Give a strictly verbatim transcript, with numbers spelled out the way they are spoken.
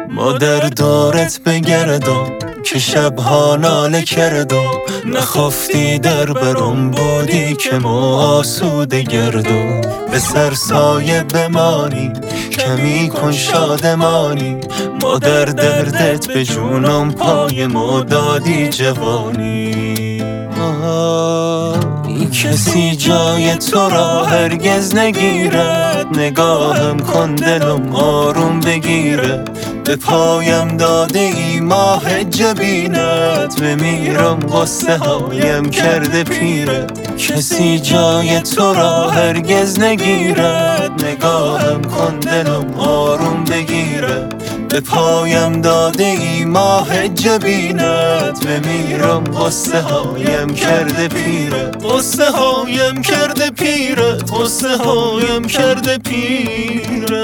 ما در دورت بگردم که شبها ناله کردم، نخفتی در برم بودی که ما آسوده گردم. به سر سایه بمانی کمی کن شادمانی، ما در دردت به جونم پای ما دادی جوانی. کسی جای تو را هرگز نگیرد، نگاهم کن دلم آروم بگیره. به پایم داده ای ماه جبینت، بمیرم غصه هایم کرده پیره. کسی جای تو را هرگز نگیرد، نگاهم کن دلم آروم بگیره. به پایم داده ای ماه جبینت، بمیرم غصه هایم کرده پیره. غصه هایم کرده پیره، غصه هایم کرده پیره.